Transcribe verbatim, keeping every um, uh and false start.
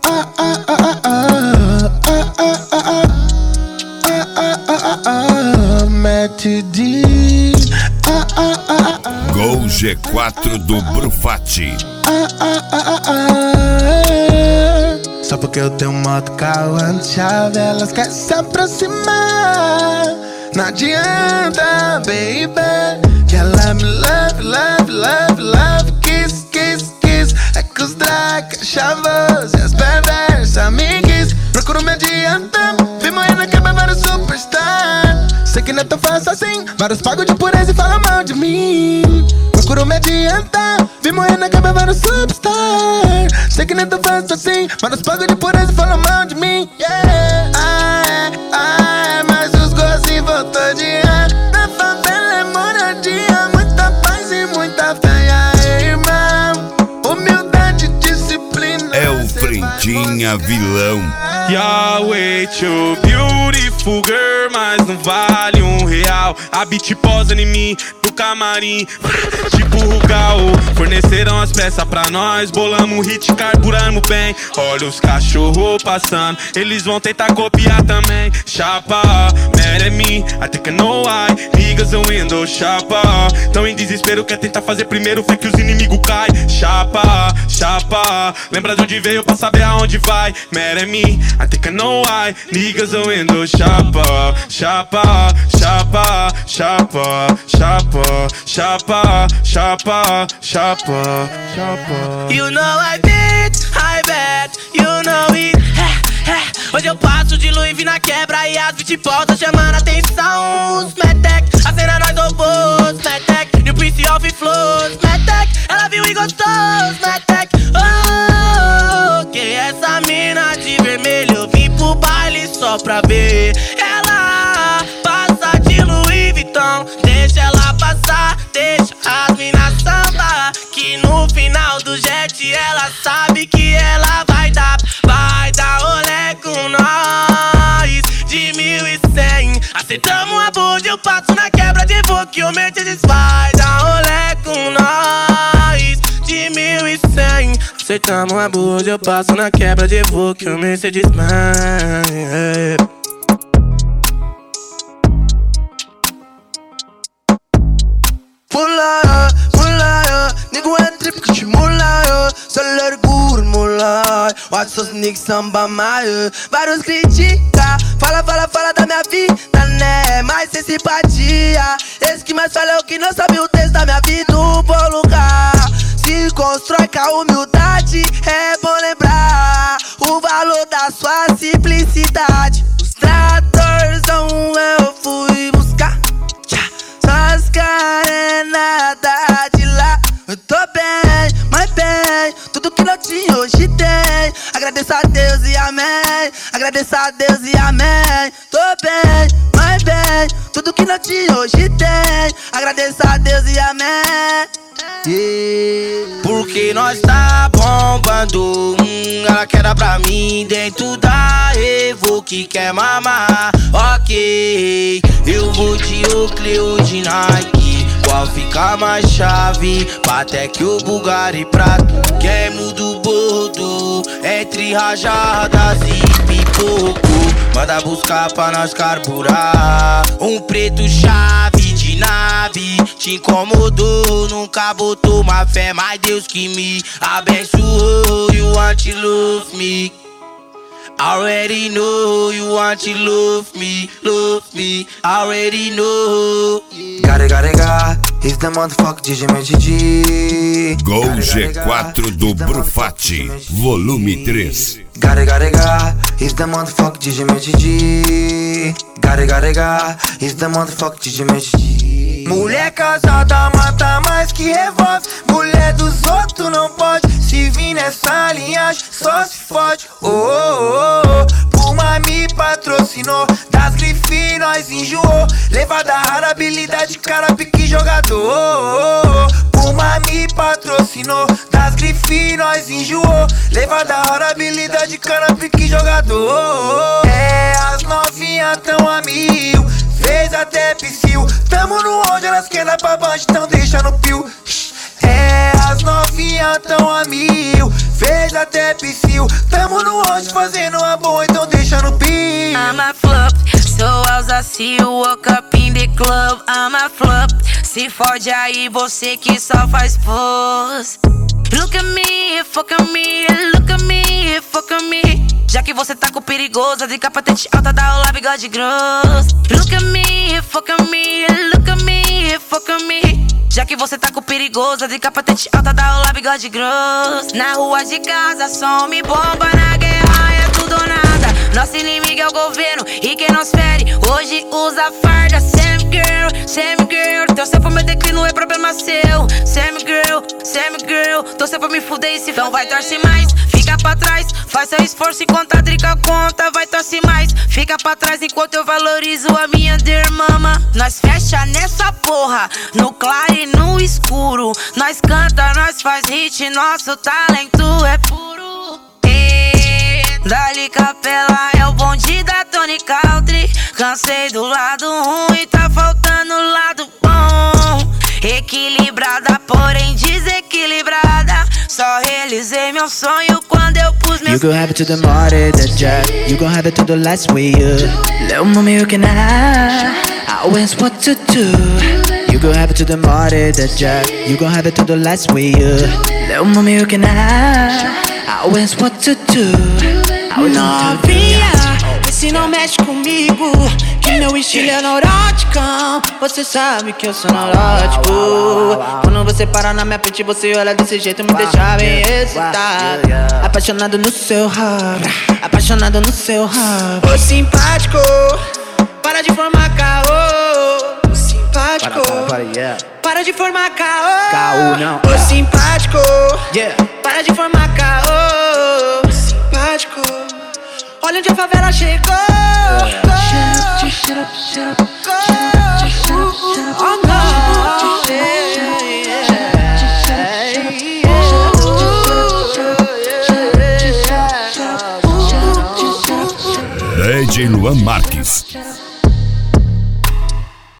ah, ah, ah, ah, ah, ah, ah, ah, ah, ah, ah, mete D. Ah, ah, ah, ah, Gol G quatro do Brufatti. ah, ah, ah, ah. Só porque eu tenho moto, carro, chave, elas querem se aproximar. Não adianta, baby. Que ela me love, love, love, love. Kiss, kiss, kiss. É que os drag, chavos e as perversas amigues procuram me adiantar. Vi morrendo que é vários superstar. Sei que não é tão fácil assim. Vários pagam de pureza e falam mal de mim. Procuro me adiantar. Vi morrendo que é vários superstar. Sei que não é tão fácil assim. Vários pagam de pureza e falam mal de mim. Yeah. Ai, ai, mas os gostos voltou de ar. Na favela é moradia. Muita paz e muita fé, aí, irmão. Humildade, disciplina. É o Frendinha vilão. Yahweh, too beautiful girl, mas não vale um real. A beat posa em mim, do camarim, tipo Rugal. Forneceram as peças pra nós, bolamos um hit, carburamos bem. Olha os cachorros passando, eles vão tentar copiar também. Chapa, mad at me, I think I know why. Niggas a window, chapa. Tão em desespero, quer tentar fazer primeiro, fé que os inimigos caem. Chapa, chapa, lembra de onde veio pra saber aonde vai. Mad at me, I think I know why. Niggas a window, chapa, chapa, chapa, chapa, chapa, chapa, chapa, chapa, chapa. You know I bet, I bet, you know it. É, é. Hoje eu passo de Louis V na quebra e as beat volta chamando a atenção. Os Metec, a cena nós robôs, Metec, e o Prince of Flows, Metec, ela viu e gostou, Metec. Oh, que essa mina de vermelho, eu vim pro baile só pra ver. Ela passa de Louis Vuitton, deixa ela passar, deixa as minas samba. Que no final do jet ela sabe que ela vai dar, vai dar rolê com nós. De mil e cem, aceitamos a bunda, eu passo na quebra de voo que o Mercedes vai dar rolê com nós. De mil e cem, aceitamos a bunda, eu passo na quebra de voo que o Mercedes vai. Moulaya, moulaya, nigga went trip que tu moulaya. Só l'orgulho moulaya. Watch those niggas samba maio. Vários critica, fala, fala, fala da minha vida, né? Mas sem simpatia. Esse que mais fala é o que não sabe o texto da minha vida. Um bom lugar se constrói com a humildade. É bom lembrar o valor da sua simplicidade. Os tratorzão eu fui buscar. Só as carenadas de lá. Eu tô bem, mas bem. Tudo que não tinha hoje tem. Agradeço a Deus e amém. Agradeço a Deus e amém. Tô bem, mas bem. Tudo que não tinha hoje tem. Agradeço a Deus e amém. Yeah. Porque nós tá bombando, hum, ela quer dar pra mim dentro da Evo que quer mamar. Ok, eu vou de Oakley ou de Nike. Qual fica mais chave? Patek ou Bulgari Prato? Queimo do bordo entre rajadas e pipoco. Manda buscar pra nós carburar. Um preto chave de nave. Te incomodou, nunca botou uma fé. Mas Deus que me abençoou. You want to love me, already know. You want to love me, love me, already know. Gare, gare, gare, he's the motherfucker D J Mad G. Gol G quatro do Brufatti, volume três. Gare, gare, gare, he's the motherfucker D J Mad G. Gare, gare, gare, he's the motherfucker D J Mad G. Mulher casada mata mais que revólver. Mulher dos outros não pode. Se vir nessa linhagem só se fode. Oh, oh, oh. Puma me patrocinou. Das grifes nós enjoou. Levada rara, habilidade, cara, pique jogador. Oh, oh, oh. Puma me patrocinou. Das grifes nós enjoou. Levada rara, habilidade, cara, pique jogador. Oh, oh. É, as novinhas tão a mil. Fez até psiu. Tamo no onde elas querem dar pra baixo, então deixa no pio. É, as novinhas tão a mil. Fez até psiu. Tamo no te fazendo uma boa, então deixa no pi. I'm a flop, so as I see you walk up in the club. I'm a flop, se fode aí você que só faz pose. Look at me, fuck at me, look at me, fuck at me. Já que você tá com perigosa, de capacete alta, dá o bigode grosso. Look at me, fuck at me, look at me, fuck at me. Já que você tá com perigosa, de capacete alta, dá o bigode grosso. Na rua de casa, som me bomba, na guerra é tudo ou nada. Nosso inimigo é o governo e quem nos fere hoje usa farda. Sam girl, Sam girl, torcer pro meu declínio é problema seu. Sam girl, Sam girl, torcer pra me fuder e se não vai torcer mais. Fica pra trás, faz seu esforço enquanto a drica conta, vai torcer mais. Fica pra trás enquanto eu valorizo a minha dear mama. Nós fecha nessa porra, no claro e no escuro. Nós canta, nós faz hit, nosso talento é puro. E dali Capela é o bonde da Tony Country. Cansei do lado ruim, tá faltando o lado bom. Equilibrada, porém desequilibrada. Só realizei meu sonho quando eu pus meus... You gon' have it to the morning, the jack. You gon' have it to the last way, yeah. Little mommy, you can have. I always what to do. You gon' have it to the morning, the jack. You gon' have it to the last way, yeah. Little mommy, you can have. I always what to do. Novinha, vê se não mexe comigo, que meu estilo é neuróticão. Você sabe que eu sou neurótico. Quando você para na minha frente, você olha desse jeito, me deixa bem excitado. Apaixonado no seu rabo, apaixonado no seu rabo. Ô simpático, para de formar caô. Ô simpático, para, para, para, yeah. Para de formar caô. Caô não. Ô simpático, yeah. Para de formar caô. Ô simpático, olha onde a favela chegou. Oh não. D J Luan Marques.